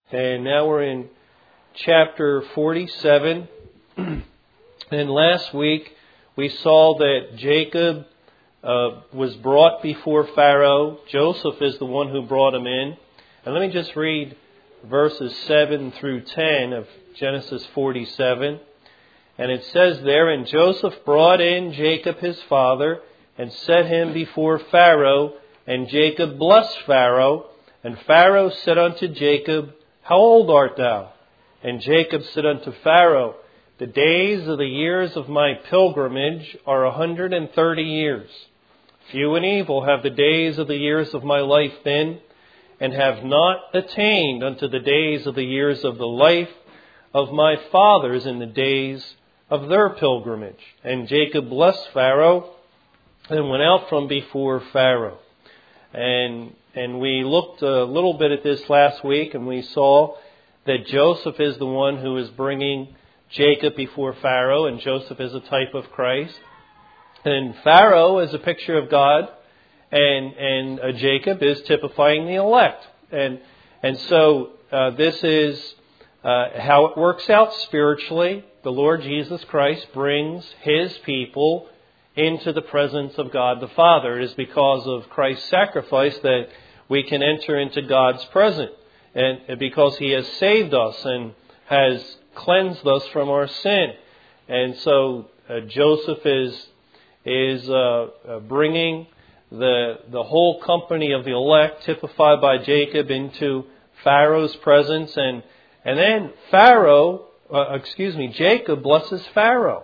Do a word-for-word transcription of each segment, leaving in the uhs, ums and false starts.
And now we're in chapter forty-seven. And last week we saw that Jacob uh, was brought before Pharaoh. Joseph is the one who brought him in. And let me just read verses seven through ten of Genesis forty-seven. And it says there, "And Joseph brought in Jacob his father, and set him before Pharaoh. And Jacob blessed Pharaoh. And Pharaoh said unto Jacob, How old art thou? And Jacob said unto Pharaoh, The days of the years of my pilgrimage are a hundred and thirty years. Few and evil have the days of the years of my life been, and have not attained unto the days of the years of the life of my fathers in the days of their pilgrimage. And Jacob blessed Pharaoh, and went out from before Pharaoh." And and we looked a little bit at this last week, and we saw that Joseph is the one who is bringing Jacob before Pharaoh, and Joseph is a type of Christ. And Pharaoh is a picture of God, and and uh, Jacob is typifying the elect. And and so uh, this is uh, how it works out spiritually. The Lord Jesus Christ brings His people into the presence of God the Father. It is because of Christ's sacrifice that we can enter into God's presence, and because He has saved us and has cleansed us from our sin. And so uh, Joseph is is uh, uh, bringing the the whole company of the elect, typified by Jacob, into Pharaoh's presence, and and then Pharaoh, uh, excuse me, Jacob blesses Pharaoh,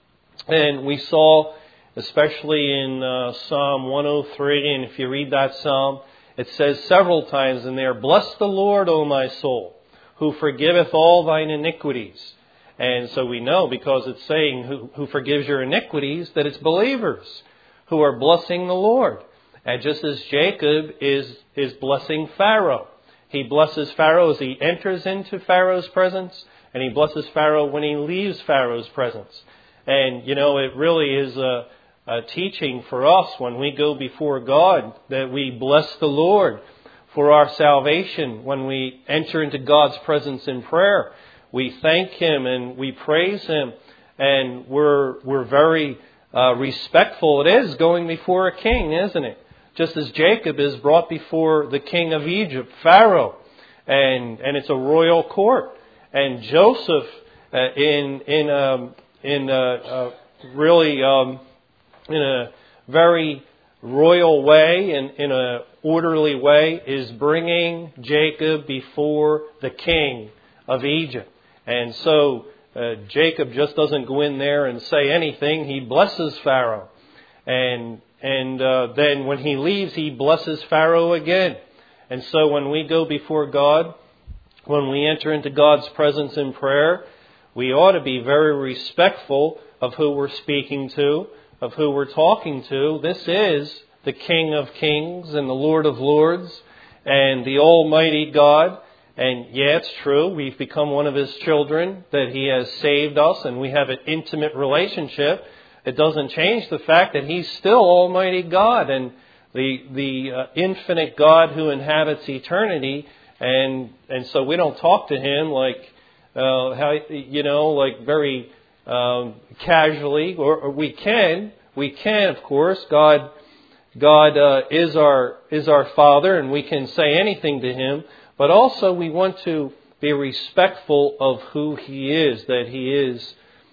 and we saw, especially in uh, Psalm one oh three, and if you read that psalm, it says several times in there, "Bless the Lord, O my soul, who forgiveth all thine iniquities." And so we know, because it's saying who, who forgives your iniquities, that it's believers who are blessing the Lord. And just as Jacob is, is blessing Pharaoh. He blesses Pharaoh as he enters into Pharaoh's presence, and he blesses Pharaoh when he leaves Pharaoh's presence. And, you know, it really is a A teaching for us when we go before God, that we bless the Lord for our salvation. When we enter into God's presence in prayer, we thank Him and we praise Him, and we're we're very uh, respectful. It is going before a king, isn't it? Just as Jacob is brought before the king of Egypt, Pharaoh, and and it's a royal court. And Joseph, uh, in in um, in uh, uh, really. Um, in a very royal way and in an orderly way, is bringing Jacob before the king of Egypt. And so uh, Jacob just doesn't go in there and say anything. He blesses Pharaoh. And and uh, then when he leaves, he blesses Pharaoh again. And so when we go before God, when we enter into God's presence in prayer, we ought to be very respectful of who we're speaking to, of who we're talking to. This is the King of Kings and the Lord of Lords and the Almighty God. And yeah, it's true, we've become one of His children, that He has saved us and we have an intimate relationship. It doesn't change the fact that He's still Almighty God and the the uh, infinite God who inhabits eternity. And and so we don't talk to Him like, uh, how you know, like very Um, casually, or, or we can, we can, of course. God, God uh, is our is our Father, and we can say anything to Him. But also, we want to be respectful of who He is, that He is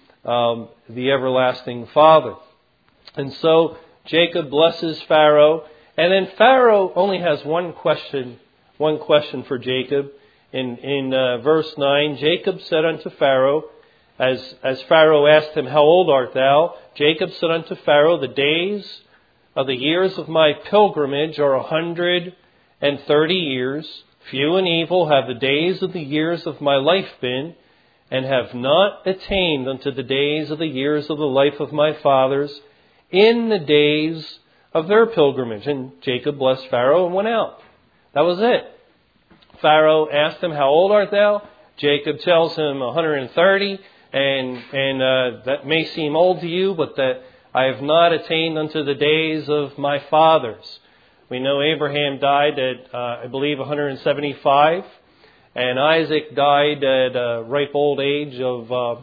um, the everlasting Father. And so Jacob blesses Pharaoh, and then Pharaoh only has one question, one question for Jacob. In in uh, verse nine, Jacob said unto Pharaoh, As as Pharaoh asked him, How old art thou? Jacob said unto Pharaoh, The days of the years of my pilgrimage are a hundred and thirty years. Few and evil have the days of the years of my life been, and have not attained unto the days of the years of the life of my fathers in the days of their pilgrimage. And Jacob blessed Pharaoh and went out. That was it. Pharaoh asked him, How old art thou? Jacob tells him one hundred thirty. And and uh, that may seem old to you, but that I have not attained unto the days of my fathers. We know Abraham died at, uh, I believe, one hundred seventy-five. And Isaac died at a ripe old age of, uh,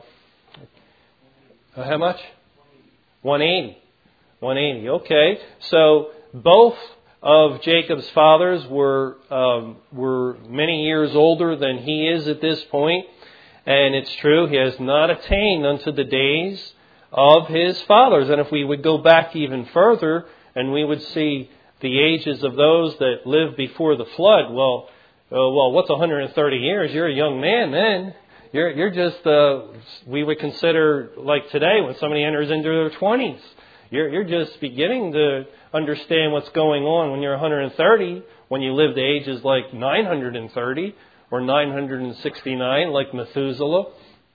how much? one eighty. one eighty, okay. So both of Jacob's fathers were um, were many years older than he is at this point. And it's true, he has not attained unto the days of his fathers. And if we would go back even further, and we would see the ages of those that lived before the flood, well, uh, well, what's one hundred thirty years? You're a young man then. You're you're just, uh, we would consider like today when somebody enters into their twenties. You're you're just beginning to understand what's going on when you're one hundred thirty, when you live to ages like nine hundred thirty or nine hundred sixty-nine like Methuselah.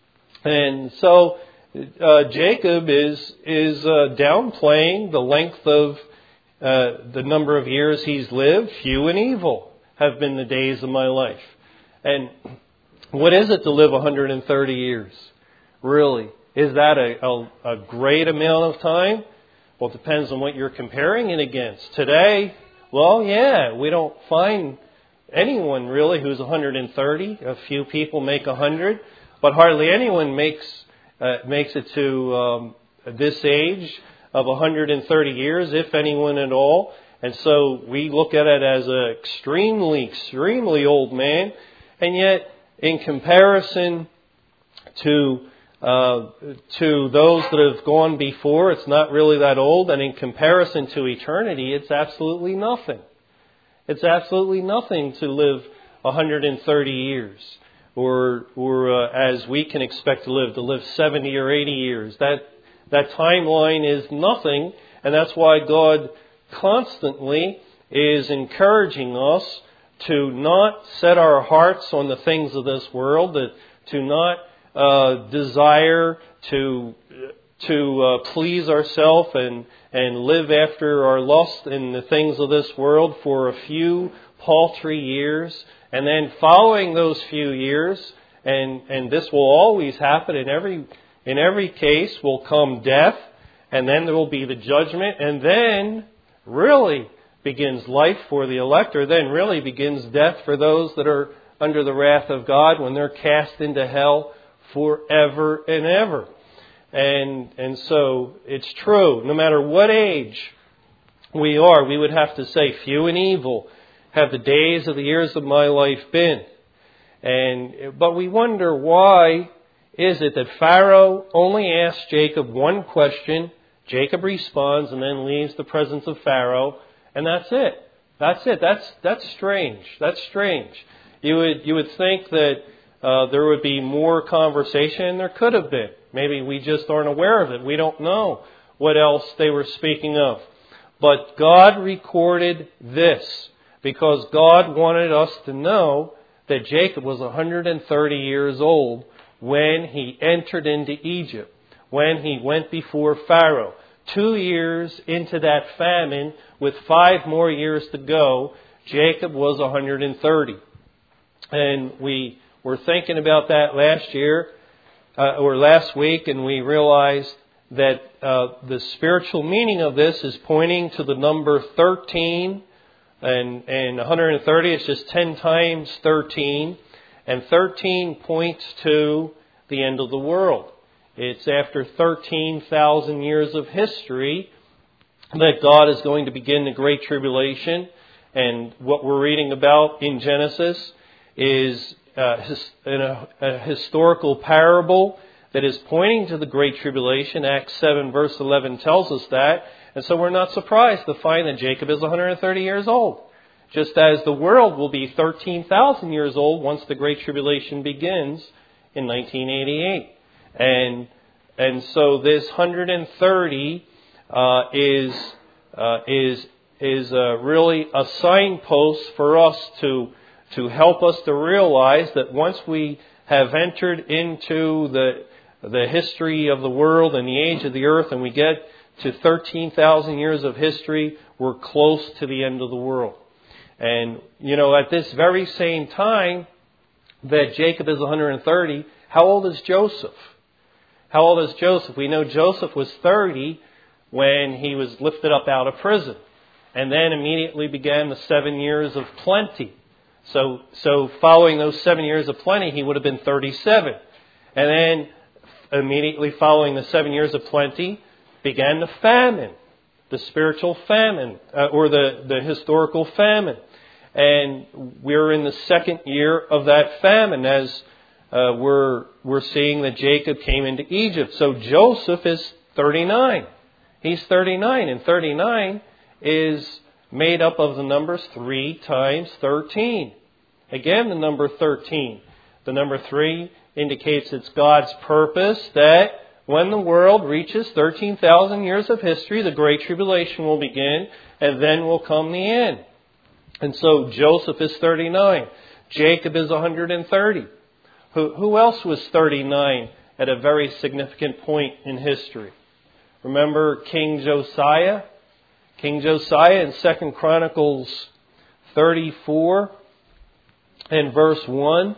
And so uh, Jacob is is uh, downplaying the length of uh, the number of years he's lived. Few and evil have been the days of my life. And what is it to live one hundred thirty years? Really? Is that a, a, a great amount of time? Well, it depends on what you're comparing it against. Today, well, yeah, we don't find anyone really who's one hundred thirty. A few people make one hundred, but hardly anyone makes uh, makes it to um, this age of one hundred thirty years, if anyone at all. And so we look at it as an extremely, extremely old man. And yet, in comparison to uh, to those that have gone before, it's not really that old. And in comparison to eternity, it's absolutely nothing. It's absolutely nothing to live one hundred thirty years, or or uh, as we can expect to live, to live seventy or eighty years. That that timeline is nothing, and that's why God constantly is encouraging us to not set our hearts on the things of this world, that to not uh, desire to to uh, please ourselves and and live after our lust in the things of this world for a few paltry years, and then following those few years, and and this will always happen in every in every case, will come death, and then there will be the judgment, and then really begins life for the elect, or then really begins death for those that are under the wrath of God when they're cast into hell forever and ever. And and so it's true, no matter what age we are, we would have to say, few and evil have the days of the years of my life been. And but we wonder, why is it that Pharaoh only asked Jacob one question, Jacob responds, and then leaves the presence of Pharaoh, and that's it. That's it. That's that's strange. That's strange. You would you would think that uh, there would be more conversation, and there could have been. Maybe we just aren't aware of it. We don't know what else they were speaking of. But God recorded this because God wanted us to know that Jacob was one hundred thirty years old when he entered into Egypt, when he went before Pharaoh. Two years into that famine, with five more years to go, Jacob was one hundred thirty. And we were thinking about that last year, uh, or last week, and we realized that uh, the spiritual meaning of this is pointing to the number thirteen, and, and one hundred thirty is just ten times thirteen, and thirteen points to the end of the world. It's after thirteen thousand years of history that God is going to begin the Great Tribulation. And what we're reading about in Genesis is uh, his, a, a historical parable that is pointing to the Great Tribulation. Acts seven verse eleven tells us that. And so we're not surprised to find that Jacob is one hundred thirty years old. Just as the world will be thirteen thousand years old once the Great Tribulation begins in nineteen eighty-eight. And and so this one hundred thirty uh, is uh, is is uh, really a signpost for us to to help us to realize that once we have entered into the the history of the world and the age of the earth, and we get to thirteen thousand years of history, we're close to the end of the world. And you know, at this very same time that Jacob is one hundred thirty, how old is Joseph? How old is Joseph? We know Joseph was thirty when he was lifted up out of prison. And then immediately began the seven years of plenty. So, so following those seven years of plenty, he would have been thirty-seven. And then immediately following the seven years of plenty began the famine, the spiritual famine, uh, or the, the historical famine. And we're in the second year of that famine as uh, we're, we're seeing that Jacob came into Egypt. So Joseph is thirty-nine. He's thirty-nine, and thirty-nine is made up of the numbers three times thirteen. Again, the number thirteen. The number three indicates it's God's purpose that when the world reaches thirteen thousand years of history, the Great Tribulation will begin, and then will come the end. And so Joseph is thirty-nine. Jacob is one hundred thirty. Who, who else was thirty-nine at a very significant point in history? Remember King Josiah? King Josiah in Second Chronicles thirty-four and verse one.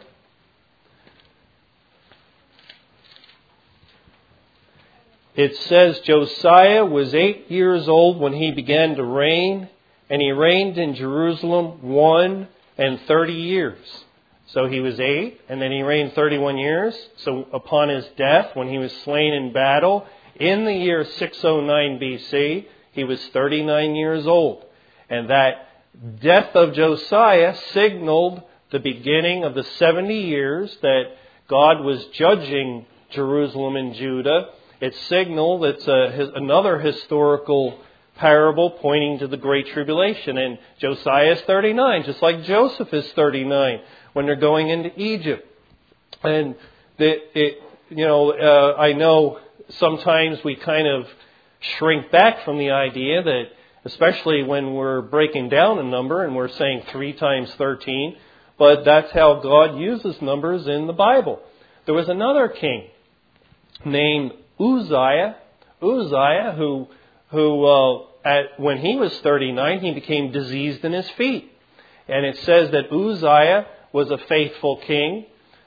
It says, Josiah was eight years old when he began to reign, and he reigned in Jerusalem one and thirty years. So he was eight, and then he reigned thirty-one years. So upon his death, when he was slain in battle, in the year six oh nine B C, he was thirty-nine years old. And that death of Josiah signaled the beginning of the seventy years that God was judging Jerusalem and Judah. It signaled it's a, another historical parable pointing to the Great Tribulation. And Josiah is thirty-nine, just like Joseph is thirty-nine when they're going into Egypt. And the, it, you know, uh, I know sometimes we kind of shrink back from the idea that, especially when we're breaking down a number and we're saying three times thirteen, but that's how God uses numbers in the Bible. There was another king named Uzziah, Uzziah, who, who uh, at, when he was thirty-nine, he became diseased in his feet. And it says that Uzziah was a faithful king,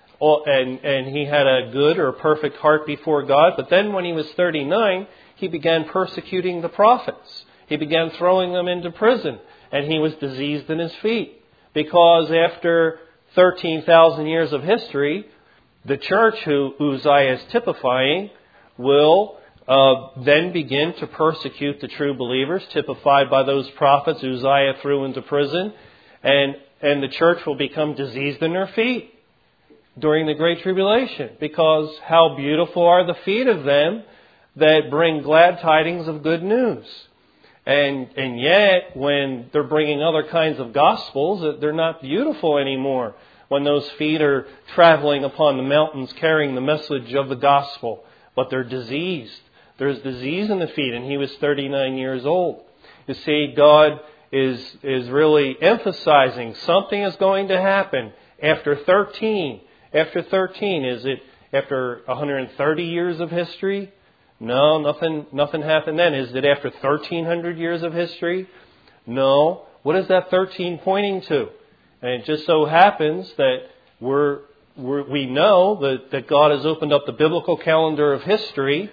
and, and he had a good or a perfect heart before God. But then when he was thirty-nine, he began persecuting the prophets. He began throwing them into prison, and he was diseased in his feet. Because after thirteen thousand years of history, the church who Uzziah is typifying will uh, then begin to persecute the true believers, typified by those prophets Uzziah threw into prison, and, and the church will become diseased in their feet during the Great Tribulation, because how beautiful are the feet of them that bring glad tidings of good news. And, and yet, when they're bringing other kinds of gospels, they're not beautiful anymore. When those feet are traveling upon the mountains carrying the message of the gospel. But they're diseased. There's disease in the feet, and he was thirty-nine years old. You see, God is, is really emphasizing something is going to happen after thirteen. After thirteen, is it after one hundred thirty years of history? No, nothing, nothing happened then. Is it after thirteen hundred years of history? No. What is that thirteen pointing to? And it just so happens that we're, we're, we know that, that God has opened up the biblical calendar of history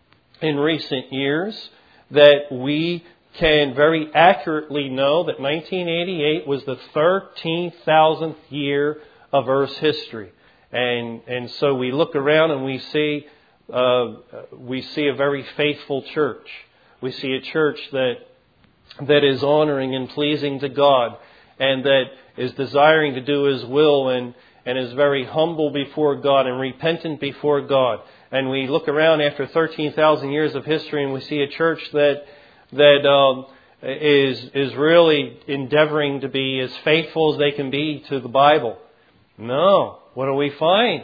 in recent years, that we can very accurately know that nineteen eighty-eight was the thirteen thousandth year of Earth's history. And, and so we look around and we see Uh, we see a very faithful church. We see a church that that is honoring and pleasing to God, and that is desiring to do His will, and, and is very humble before God and repentant before God. And we look around after thirteen thousand years of history, and we see a church that that um, is is really endeavoring to be as faithful as they can be to the Bible. No, what do we find?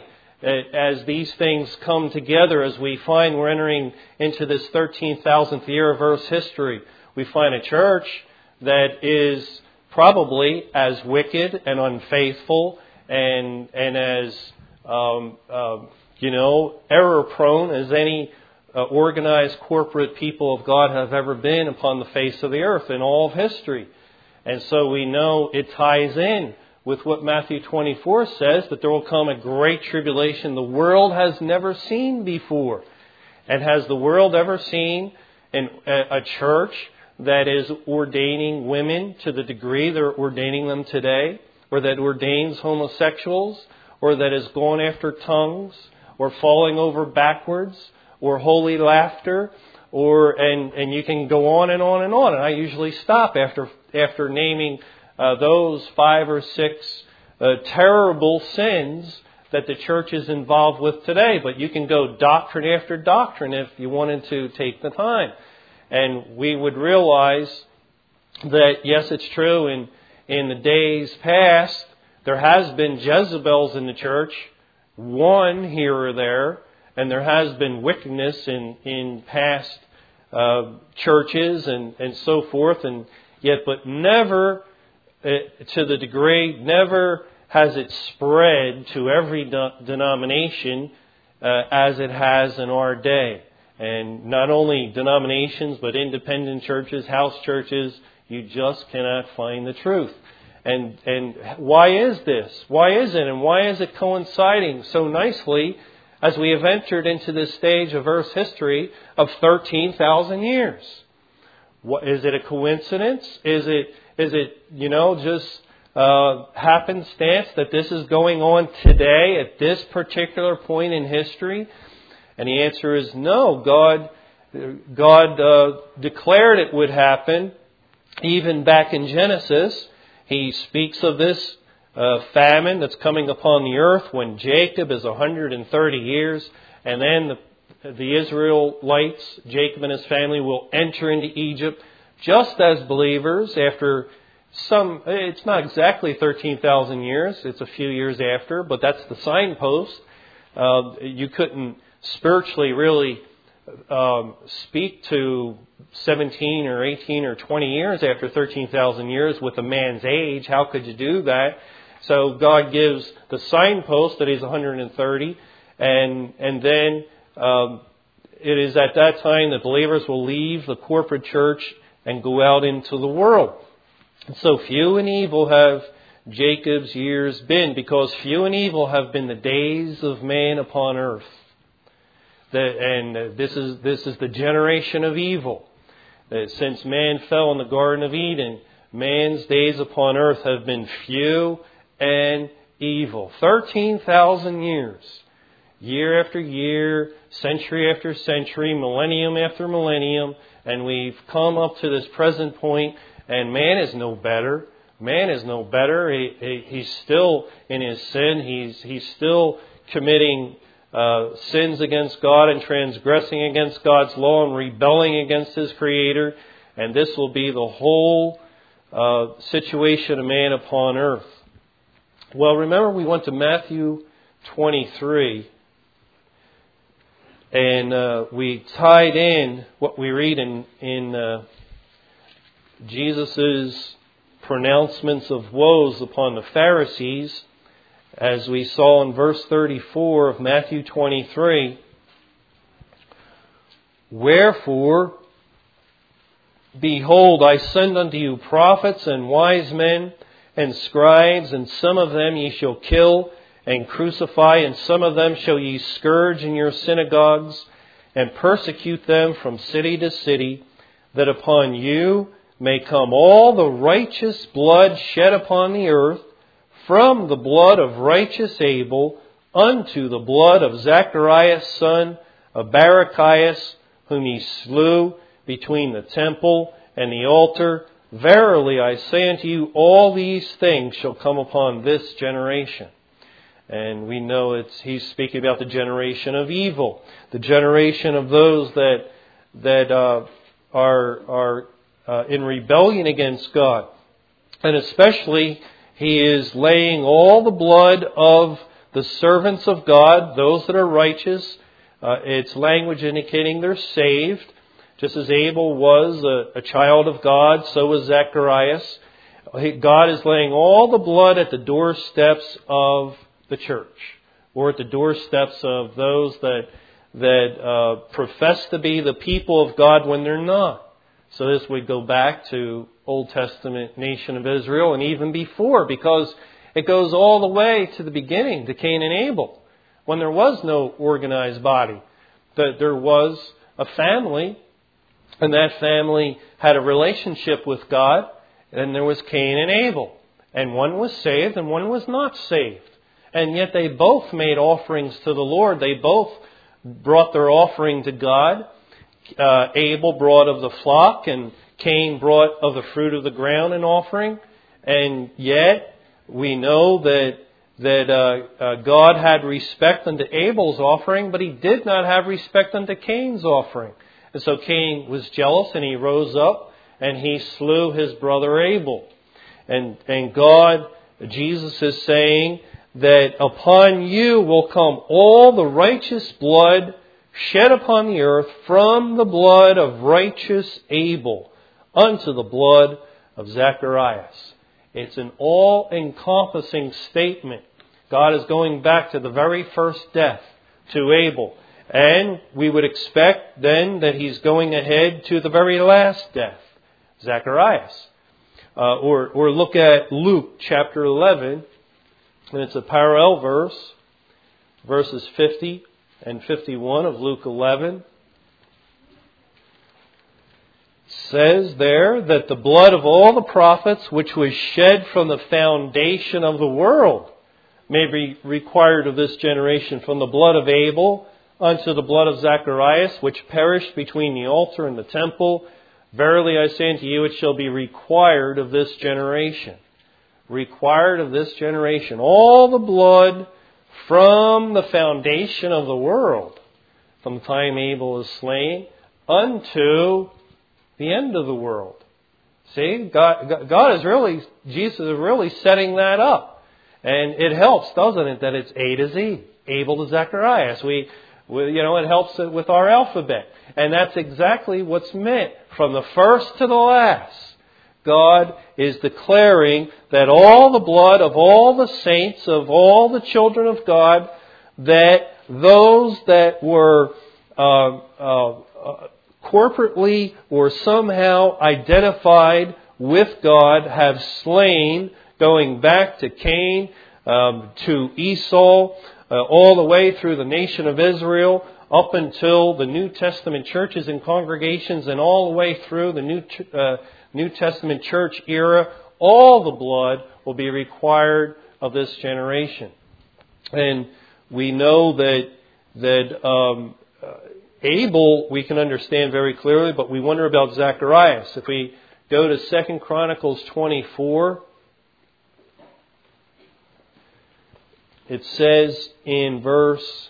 As these things come together, as we find we're entering into this thirteen thousandth year of Earth's history, we find a church that is probably as wicked and unfaithful and and as um, uh, you know error-prone as any uh, organized corporate people of God have ever been upon the face of the earth in all of history. And so we know it ties in with what Matthew twenty-four says, that there will come a great tribulation the world has never seen before. And has the world ever seen an, a, a church that is ordaining women to the degree they're ordaining them today? or that ordains homosexuals, or that has gone after tongues, or falling over backwards, or holy laughter, or and, and you can go on and on and on. And I usually stop after after naming uh, those five or six uh, terrible sins that the church is involved with today. But you can go doctrine after doctrine if you wanted to take the time. And we would realize that, yes, it's true, in, in the days past, there has been Jezebels in the church, one here or there, and there has been wickedness in, in past uh, churches and, and so forth, and yet, but never, uh, to the degree, never has it spread to every de- denomination uh, as it has in our day. And not only denominations, but independent churches, house churches, you just cannot find the truth. And and why is this? Why is it? And why is it coinciding so nicely as we have entered into this stage of Earth's history of thirteen thousand years? What, is it a coincidence? Is it, is it you know, just uh, happenstance that this is going on today at this particular point in history? And the answer is no. God, God uh, declared it would happen even back in Genesis. He speaks of this uh, famine that's coming upon the earth when Jacob is one hundred thirty years, and then the, the Israelites, Jacob and his family, will enter into Egypt just as believers after some, it's not exactly thirteen thousand years, it's a few years after, but that's the signpost. Uh, you couldn't spiritually really um, speak to seventeen or eighteen or twenty years after thirteen thousand years with a man's age. How could you do that? So God gives the signpost that he's one hundred thirty, and and then um, it is at that time that believers will leave the corporate church and go out into the world. And so few and evil have Jacob's years been, because few and evil have been the days of man upon earth. That, and this is this is the generation of evil. That since man fell in the Garden of Eden, man's days upon earth have been few and evil. Thirteen thousand years, year after year, century after century, millennium after millennium, and we've come up to this present point, and man is no better. Man is no better. He, he, he's still in his sin. He's he's still committing Uh, sins against God and transgressing against God's law and rebelling against His Creator. And this will be the whole uh, situation of man upon earth. Well, remember we went to Matthew twenty-three, and uh, we tied in what we read in, in uh, Jesus' pronouncements of woes upon the Pharisees. As we saw in verse thirty-four of Matthew twenty-three, "Wherefore, behold, I send unto you prophets and wise men and scribes, and some of them ye shall kill and crucify, and some of them shall ye scourge in your synagogues, and persecute them from city to city, that upon you may come all the righteous blood shed upon the earth, from the blood of righteous Abel unto the blood of Zacharias, son of Barachias, whom ye slew between the temple and the altar. Verily I say unto you, all these things shall come upon this generation." And we know it's he's speaking about the generation of evil, the generation of those that that uh, are are uh, in rebellion against God, and especially he is laying all the blood of the servants of God, those that are righteous. Uh, it's language indicating they're saved. Just as Abel was a, a child of God, so was Zacharias. God is laying all the blood at the doorsteps of the church, or at the doorsteps of those that that uh, profess to be the people of God when they're not. So this would go back to Old Testament nation of Israel and even before, because it goes all the way to the beginning, to Cain and Abel, when there was no organized body. That there was a family, and that family had a relationship with God, and there was Cain and Abel. And one was saved and one was not saved. And yet they both made offerings to the Lord. They both brought their offering to God. Uh, Abel brought of the flock, and Cain brought of the fruit of the ground an offering. And yet we know that that uh, uh, God had respect unto Abel's offering, but He did not have respect unto Cain's offering. And so Cain was jealous, and he rose up and he slew his brother Abel. And and God, Jesus is saying that upon you will come all the righteous blood shed upon the earth, from the blood of righteous Abel unto the blood of Zacharias. It's an all-encompassing statement. God is going back to the very first death, to Abel. And we would expect then that He's going ahead to the very last death, Zacharias. Uh, or, or look at Luke chapter eleven, and it's a parallel verse, verses fifty and fifty-one of Luke eleven. Says there that the blood of all the prophets which was shed from the foundation of the world may be required of this generation, from the blood of Abel unto the blood of Zacharias, which perished between the altar and the temple. Verily I say unto you, it shall be required of this generation. Required of this generation. All the blood from the foundation of the world, from the time Abel is slain, unto the end of the world. See, God, God is really, Jesus is really setting that up. And it helps, doesn't it, that it's A to Z, Abel to Zacharias. We, we, you know, it helps with our alphabet. And that's exactly what's meant. From the first to the last, God is declaring that all the blood of all the saints, of all the children of God, that those that were uh, uh, uh, corporately or somehow identified with God have slain, going back to Cain, um, to Esau, uh, all the way through the nation of Israel, up until the New Testament churches and congregations, and all the way through the New uh, New Testament church era. All the blood will be required of this generation. And we know that that um, uh, Abel we can understand very clearly, but we wonder about Zacharias. If we go to Second Chronicles twenty-four, it says in verse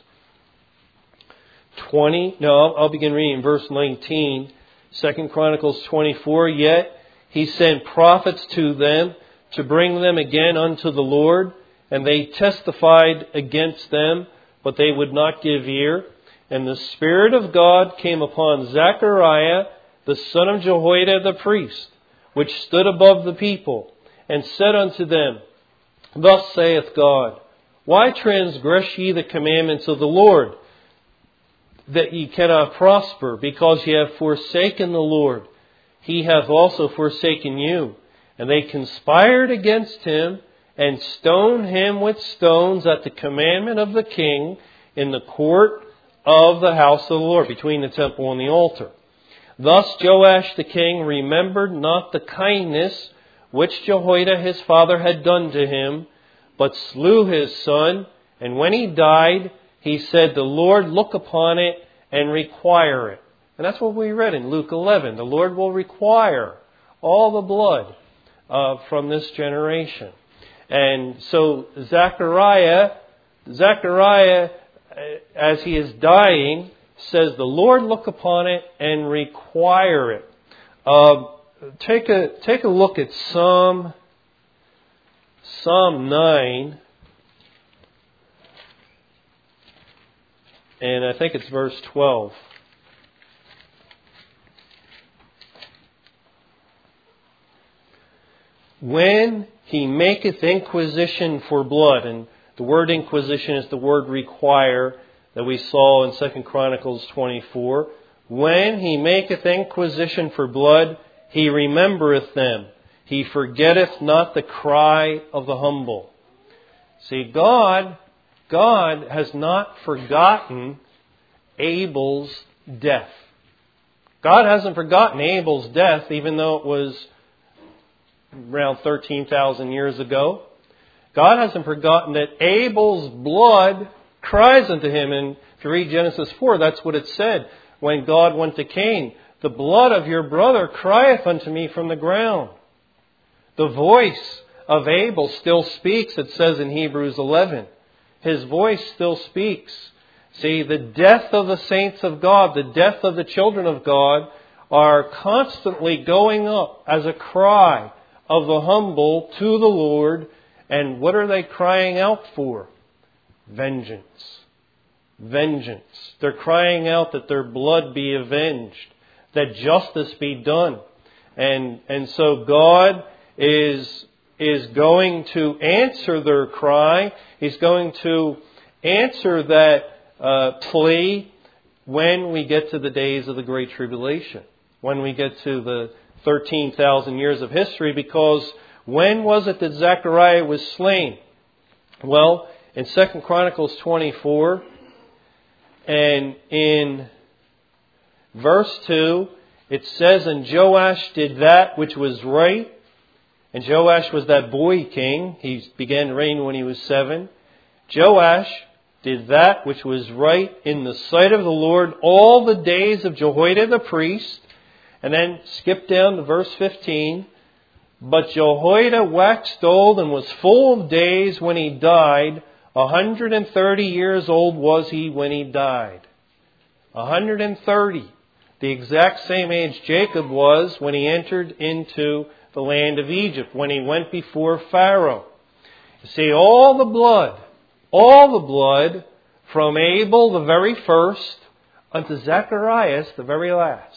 twenty, no, I'll, I'll begin reading in verse nineteen, Second Chronicles twenty-four, yet he sent prophets to them to bring them again unto the Lord, and they testified against them, but they would not give ear. And the Spirit of God came upon Zechariah, the son of Jehoiada the priest, which stood above the people, and said unto them, Thus saith God, Why transgress ye the commandments of the Lord, that ye cannot prosper, because ye have forsaken the Lord? He hath also forsaken you. And they conspired against him, and stoned him with stones at the commandment of the king in the court of the house of the Lord, between the temple and the altar. Thus Joash the king remembered not the kindness which Jehoiada his father had done to him, but slew his son. And when he died, he said, The Lord look upon it and require it. And that's what we read in Luke eleven. The Lord will require all the blood uh, from this generation. And so Zechariah, Zechariah, as he is dying, says, The Lord look upon it and require it. Uh, take a take a look at Psalm Psalm nine, and I think it's verse twelve. When he maketh inquisition for blood, and the word inquisition is the word require that we saw in Second Chronicles twenty-four. When he maketh inquisition for blood, he remembereth them. He forgetteth not the cry of the humble. See, God, God has not forgotten Abel's death. God hasn't forgotten Abel's death, even though it was around thirteen thousand years ago. God hasn't forgotten that Abel's blood cries unto him. And if you read Genesis four, that's what it said when God went to Cain. The blood of your brother crieth unto me from the ground. The voice of Abel still speaks, it says in Hebrews eleven. His voice still speaks. See, the death of the saints of God, the death of the children of God, are constantly going up as a cry of the humble to the Lord. And what are they crying out for? Vengeance. Vengeance. They're crying out that their blood be avenged, that justice be done. And, and so God is, is going to answer their cry. He's going to answer that uh, plea when we get to the days of the Great Tribulation, when we get to the thirteen thousand years of history, because when was it that Zechariah was slain? Well, in Second Chronicles twenty-four, and in verse two, it says, and Joash did that which was right. And Joash was that boy king. He began to reign when he was seven. Joash did that which was right in the sight of the Lord all the days of Jehoiada the priest. And then skip down to verse fifteen. But Jehoiada waxed old and was full of days when he died. A hundred and thirty years old was he when he died. A hundred and thirty. The exact same age Jacob was when he entered into the land of Egypt, when he went before Pharaoh. You see, all the blood, all the blood from Abel, the very first, unto Zacharias, the very last.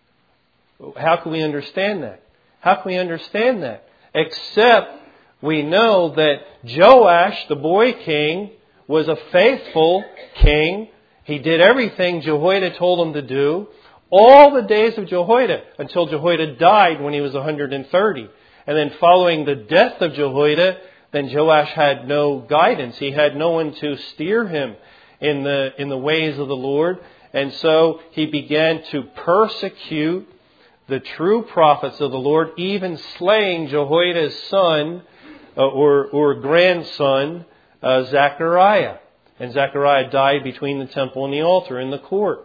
How can we understand that? How can we understand that? Except we know that Joash, the boy king, was a faithful king. He did everything Jehoiada told him to do. All the days of Jehoiada, until Jehoiada died when he was one hundred thirty. And then following the death of Jehoiada, then Joash had no guidance. He had no one to steer him in the, in the ways of the Lord. And so he began to persecute the true prophets of the Lord, even slaying Jehoiada's son uh, or, or grandson, uh, Zechariah. And Zechariah died between the temple and the altar in the court.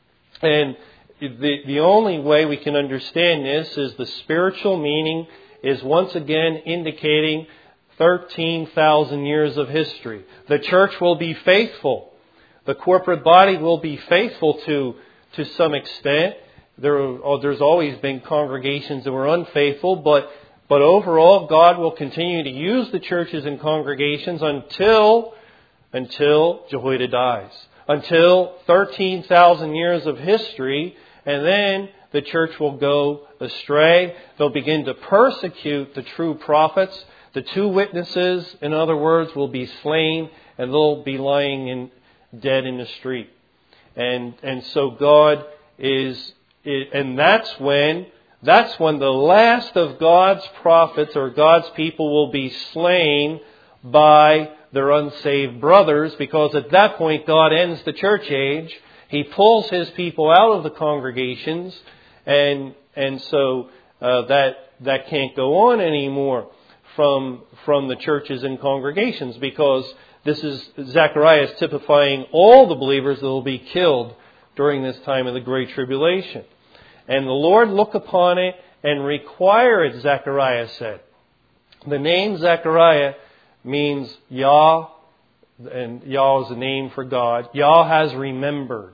And the, the only way we can understand this is the spiritual meaning is once again indicating thirteen thousand years of history. The church will be faithful. The corporate body will be faithful to, to some extent. There, oh, there's always been congregations that were unfaithful, but, but overall God will continue to use the churches and congregations until, until Jehoiada dies. Until thirteen thousand years of history, and then the church will go astray. They'll begin to persecute the true prophets. The two witnesses, in other words, will be slain, and they'll be lying in, dead in the street. And, and so God is, and that's when, that's when the last of God's prophets or God's people will be slain by their unsaved brothers, because at that point God ends the church age. He pulls His people out of the congregations, and and so uh, that that can't go on anymore from from the churches and congregations, because this is Zechariah is typifying all the believers that will be killed during this time of the Great Tribulation. And the Lord look upon it and require it, Zechariah said. The name Zechariah means Yah, and Yah is a name for God. Yah has remembered.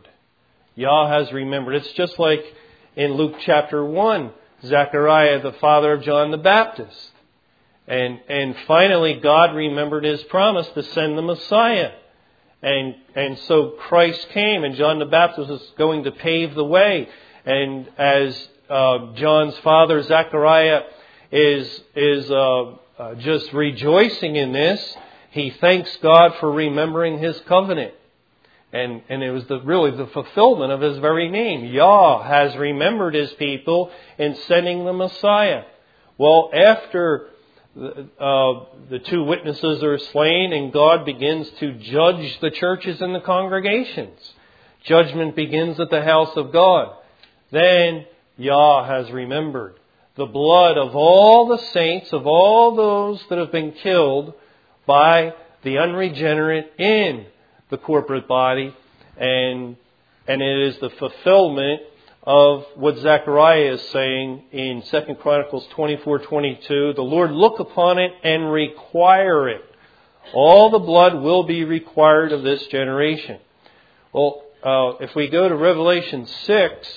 Yah has remembered. It's just like in Luke chapter one, Zechariah, the father of John the Baptist. And, and finally, God remembered His promise to send the Messiah. And, and so Christ came, and John the Baptist was going to pave the way. And as uh, John's father, Zechariah, is, is uh, uh, just rejoicing in this, he thanks God for remembering His covenant. And, and it was the, really the fulfillment of His very name. Yah has remembered His people in sending the Messiah. Well, after the, uh, the two witnesses are slain and God begins to judge the churches and the congregations, judgment begins at the house of God. Then Yah has remembered. the blood of all the saints, of all those that have been killed by the unregenerate in the corporate body. And, and it is the fulfillment of what Zechariah is saying in Second Chronicles twenty-four twenty-two. The Lord look upon it and require it. All the blood will be required of this generation. Well, uh, if we go to Revelation six,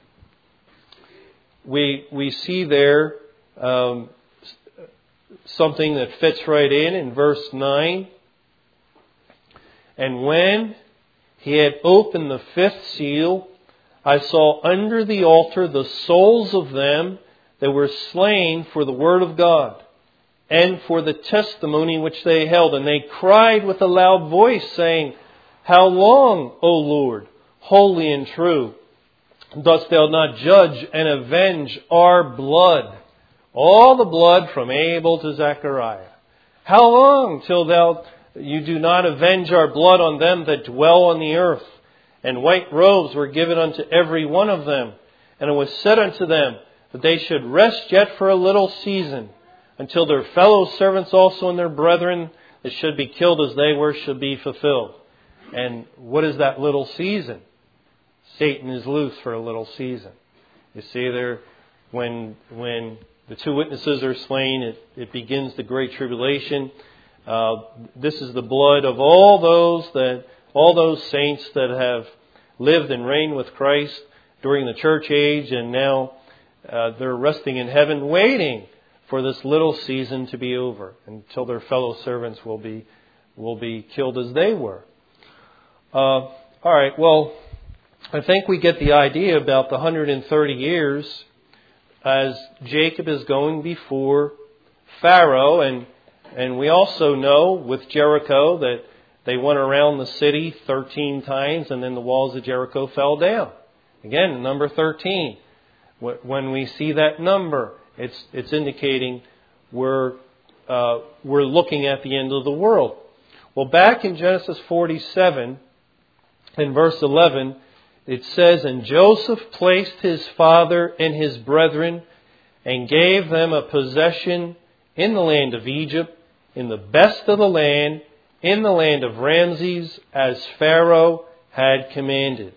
we we see there um, something that fits right in in verse nine. And when he had opened the fifth seal, I saw under the altar the souls of them that were slain for the word of God and for the testimony which they held. And they cried with a loud voice, saying, How long, O Lord, holy and true, dost thou not judge and avenge our blood? All the blood from Abel to Zechariah. How long till thou you do not avenge our blood on them that dwell on the earth? And white robes were given unto every one of them. And it was said unto them that they should rest yet for a little season, until their fellow servants also and their brethren that should be killed as they were should be fulfilled. And what is that little season? Satan is loose for a little season. You see there, when when the two witnesses are slain, it, it begins the Great Tribulation. Uh, this is the blood of all those that all those saints that have lived and reigned with Christ during the church age, and now uh, they're resting in heaven, waiting for this little season to be over until their fellow servants will be will be killed as they were. Uh, all right. Well, I think we get the idea about the one hundred thirty years as Jacob is going before Pharaoh, and and we also know with Jericho that they went around the city thirteen times, and then the walls of Jericho fell down. Again, number thirteen. When we see that number, it's it's indicating we're uh, we're looking at the end of the world. Well, back in Genesis forty-seven, in verse eleven, it says, And Joseph placed his father and his brethren, and gave them a possession in the land of Egypt, in the best of the land, in the land of Ramses, as Pharaoh had commanded.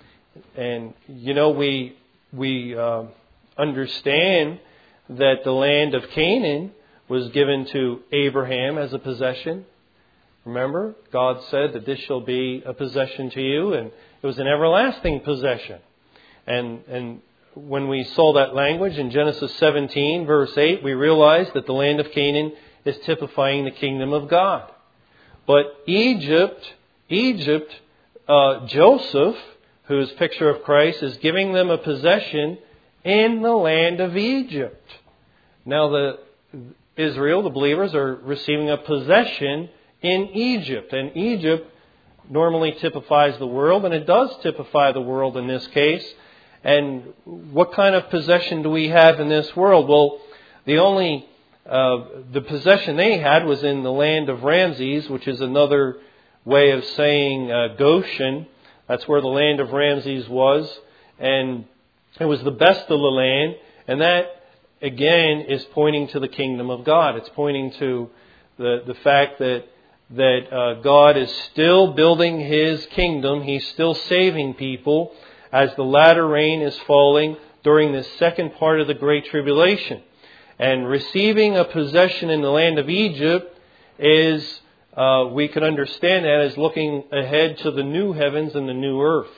And, you know, we we uh, understand that the land of Canaan was given to Abraham as a possession. Remember, God said that this shall be a possession to you, and it was an everlasting possession. And and when we saw that language in Genesis seventeen, verse eight, we realized that the land of Canaan is typifying the kingdom of God. But Egypt, Egypt, uh, Joseph, whose picture of Christ, is giving them a possession in the land of Egypt. Now the Israel, the believers, are receiving a possession in Egypt. And Egypt normally typifies the world, and it does typify the world in this case. And what kind of possession do we have in this world? Well, the only uh, the possession they had was in the land of Ramses, which is another way of saying uh, Goshen. That's where the land of Ramses was, and it was the best of the land. And that again is pointing to the kingdom of God. It's pointing to the the fact that that uh, God is still building His kingdom. He's still saving people as the latter rain is falling during this second part of the Great Tribulation. And receiving a possession in the land of Egypt is, uh, we can understand that as looking ahead to the new heavens and the new earth.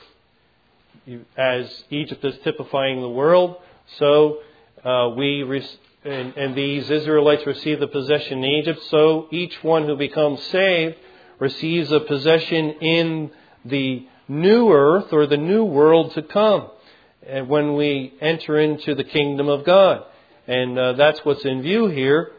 You, as Egypt is typifying the world, so uh, we re- and, and these Israelites receive the possession in Egypt, so each one who becomes saved receives a possession in the new earth or the new world to come, and when we enter into the kingdom of God. And uh, that's what's in view here,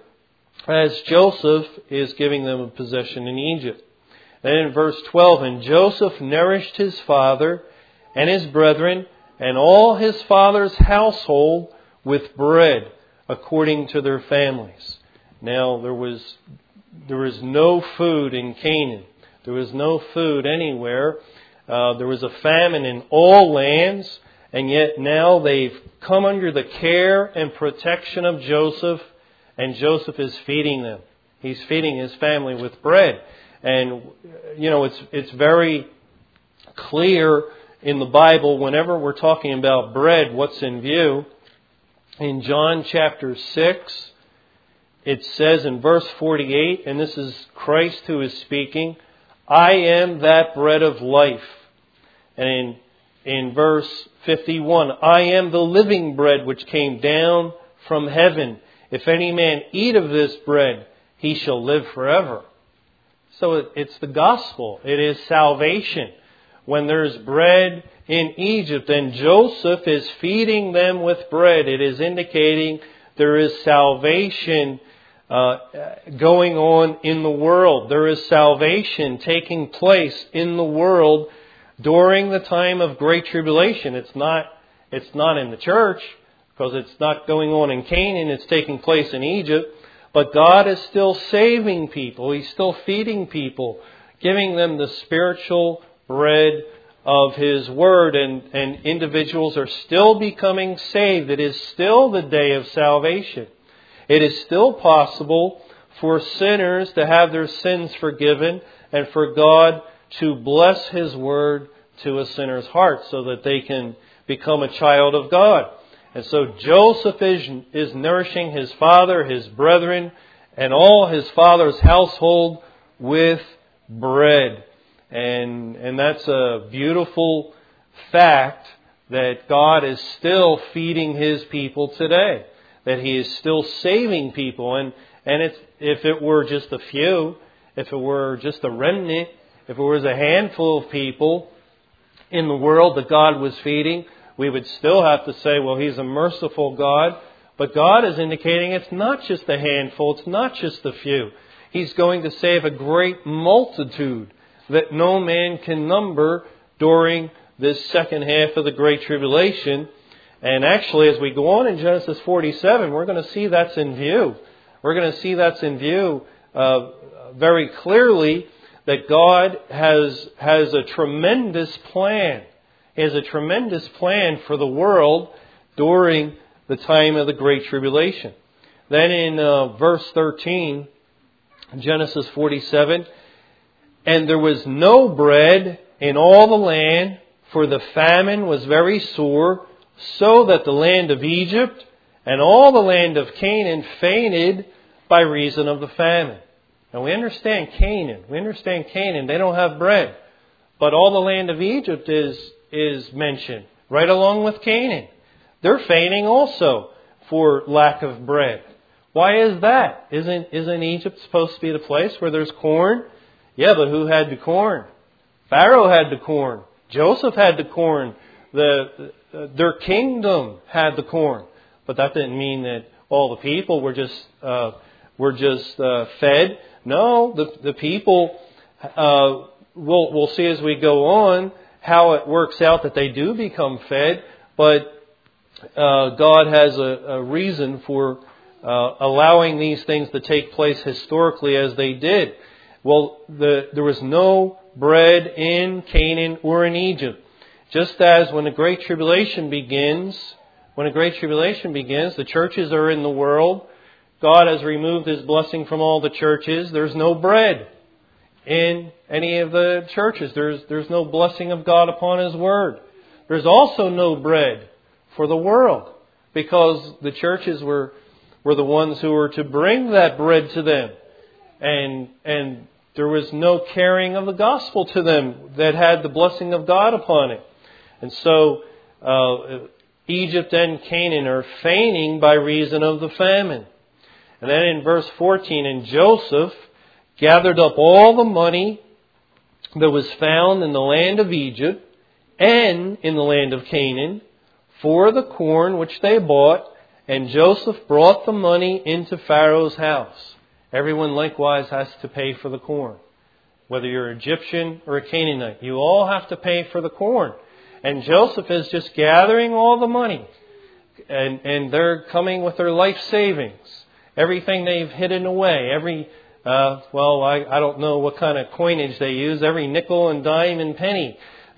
as Joseph is giving them a possession in Egypt. Then in verse twelve, And Joseph nourished his father and his brethren and all his father's household with bread, according to their families. Now there was there was no food in Canaan. There was no food anywhere. Uh, there was a famine in all lands, And yet now they've come under the care and protection of Joseph, and Joseph is feeding them. He's feeding his family with bread. And, you know, it's it's very clear in the Bible, whenever we're talking about bread, what's in view. In John chapter six, it says in verse forty-eight, and this is Christ who is speaking, I am that bread of life. And in, in verse fifty-one, I am the living bread which came down from heaven. If any man eat of this bread, he shall live forever. So it, it's the gospel. It is salvation. When there's bread in Egypt and Joseph is feeding them with bread, it is indicating there is salvation uh, going on in the world. There is salvation taking place in the world during the time of great tribulation. It's not, it's not in the church because it's not going on in Canaan. It's taking place in Egypt. But God is still saving people. He's still feeding people, giving them the spiritual bread of His Word, and, and individuals are still becoming saved. It is still the day of salvation. It is still possible for sinners to have their sins forgiven and for God to bless His Word to a sinner's heart so that they can become a child of God. And so Joseph is, is nourishing his father, his brethren, and all his father's household with bread. And, and that's a beautiful fact that God is still feeding His people today. That He is still saving people. And, and it's, if it were just a few, if it were just a remnant, if it was a handful of people in the world that God was feeding, we would still have to say, well, He's a merciful God. But God is indicating it's not just a handful, it's not just a few. He's going to save a great multitude that no man can number during this second half of the Great Tribulation. And actually, as we go on in Genesis forty-seven, we're going to see that's in view. We're going to see that's in view uh, very clearly, that God has, has a tremendous plan. He has a tremendous plan for the world during the time of the Great Tribulation. Then in uh, verse thirteen, Genesis forty-seven, and there was no bread in all the land, for the famine was very sore, so that the land of Egypt and all the land of Canaan fainted by reason of the famine. Now we understand Canaan. We understand Canaan. They don't have bread. But all the land of Egypt is, is mentioned right along with Canaan. They're fainting also for lack of bread. Why is that? Isn't, isn't Egypt supposed to be the place where there's corn? Yeah, but who had the corn? Pharaoh had the corn. Joseph had the corn. The, their kingdom had the corn. But that didn't mean that all the people were just uh, were just uh, fed. No, the the people, uh, we'll, we'll see as we go on how it works out that they do become fed. But uh, God has a, a reason for uh, allowing these things to take place historically as they did. Well, the, there was no bread in Canaan or in Egypt. Just as when the Great Tribulation begins, when the Great Tribulation begins, the churches are in the world. God has removed His blessing from all the churches. There's no bread in any of the churches. There's, there's no blessing of God upon His Word. There's also no bread for the world, because the churches were, were the ones who were to bring that bread to them. And, and there was no carrying of the gospel to them that had the blessing of God upon it. And so uh, Egypt and Canaan are fainting by reason of the famine. And then in verse fourteen, and Joseph gathered up all the money that was found in the land of Egypt and in the land of Canaan for the corn which they bought, and Joseph brought the money into Pharaoh's house. Everyone likewise has to pay for the corn. Whether you're Egyptian or a Canaanite, you all have to pay for the corn. And Joseph is just gathering all the money. And, and they're coming with their life savings. Everything they've hidden away. Every, uh, well, I, I don't know what kind of coinage they use. Every nickel and dime and penny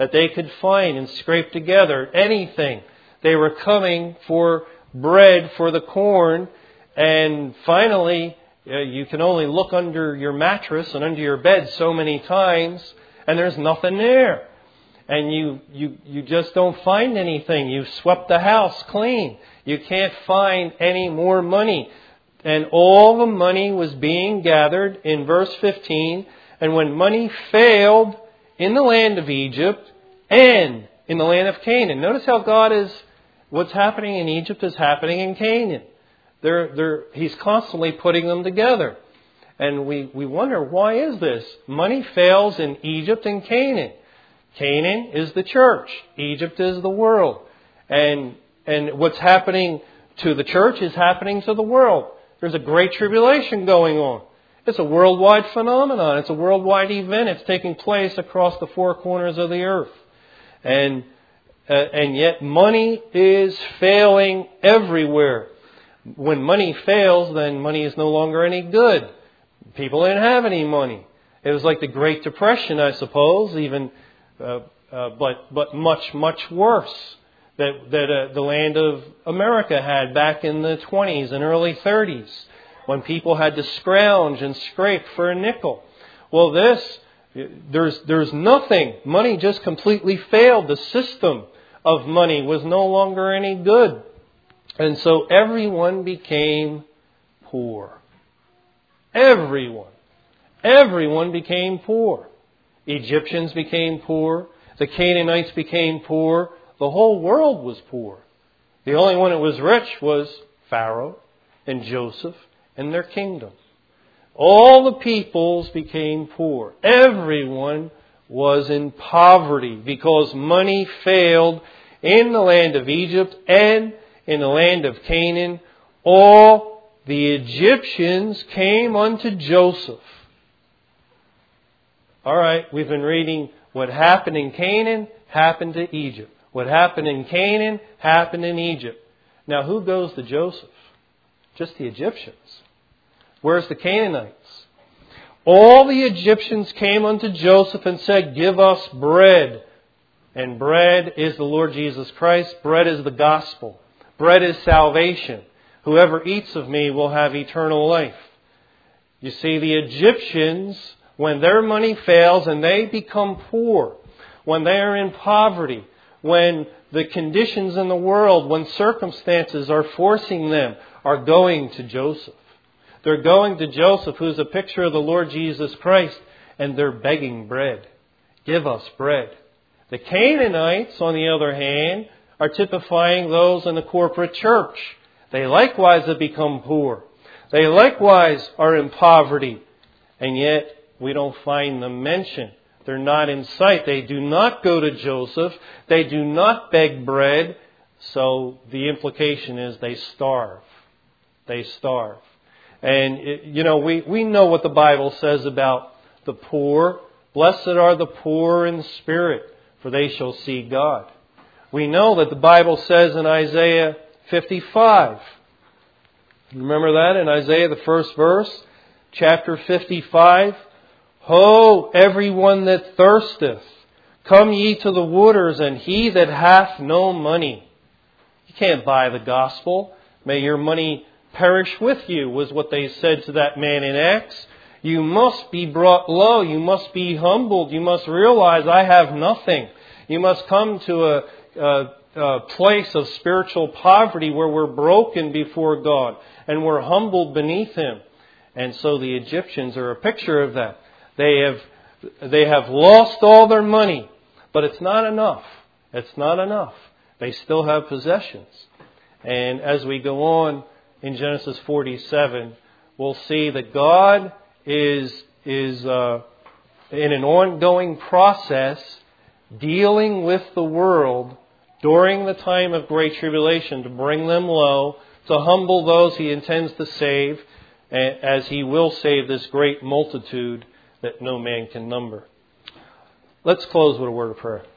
that they could find and scrape together. Anything. They were coming for bread for the corn. And finally, uh, you can only look under your mattress and under your bed so many times, and there's nothing there. And you, you, you just don't find anything. You've swept the house clean. You can't find any more money. And all the money was being gathered in verse fifteen. And when money failed in the land of Egypt and in the land of Canaan. Notice how God is, what's happening in Egypt is happening in Canaan. They're, they're, he's constantly putting them together. And we, we wonder, why is this? Money fails in Egypt and Canaan. Canaan is the church. Egypt is the world. And, and what's happening to the church is happening to the world. There's a great tribulation going on. It's a worldwide phenomenon. It's a worldwide event. It's taking place across the four corners of the earth. And, uh, and yet money is failing everywhere. When money fails, then money is no longer any good. People didn't have any money. It was like the Great Depression, I suppose, even, uh, uh, but but much much worse that that uh, the land of America had back in the twenties and early thirties, when people had to scrounge and scrape for a nickel. Well, this there's there's nothing. Money just completely failed. The system of money was no longer any good. And so everyone became poor. Everyone. Everyone became poor. Egyptians became poor. The Canaanites became poor. The whole world was poor. The only one that was rich was Pharaoh and Joseph and their kingdom. All the peoples became poor. Everyone was in poverty because money failed in the land of Egypt and in the land of Canaan. All the Egyptians came unto Joseph. All right, we've been reading what happened in Canaan happened to Egypt. What happened in Canaan happened in Egypt. Now, who goes to Joseph? Just the Egyptians. Where's the Canaanites? All the Egyptians came unto Joseph and said, "Give us bread." And bread is the Lord Jesus Christ. Bread is the gospel. Bread is salvation. Whoever eats of me will have eternal life. You see, the Egyptians, when their money fails and they become poor, when they are in poverty, when the conditions in the world, when circumstances are forcing them, are going to Joseph. They're going to Joseph, who's a picture of the Lord Jesus Christ, and they're begging bread. Give us bread. The Canaanites, on the other hand, are typifying those in the corporate church. They likewise have become poor. They likewise are in poverty. And yet, we don't find them mentioned. They're not in sight. They do not go to Joseph. They do not beg bread. So the implication is they starve. They starve. And, it, you know, we, we know what the Bible says about the poor. Blessed are the poor in spirit, for they shall see God. We know that the Bible says in Isaiah fifty-five. Remember that in Isaiah, the first verse? Chapter fifty-five. Ho, everyone that thirsteth, come ye to the waters, and he that hath no money. You can't buy the gospel. May your money perish with you, was what they said to that man in Acts. You must be brought low. You must be humbled. You must realize I have nothing. You must come to a, a, a place of spiritual poverty where we're broken before God and we're humbled beneath Him. And so the Egyptians are a picture of that. They have, they have lost all their money, but it's not enough. It's not enough. They still have possessions. And as we go on in Genesis forty-seven, we'll see that God is, is uh, in an ongoing process dealing with the world during the time of great tribulation to bring them low, to humble those He intends to save, as He will save this great multitude that no man can number. Let's close with a word of prayer.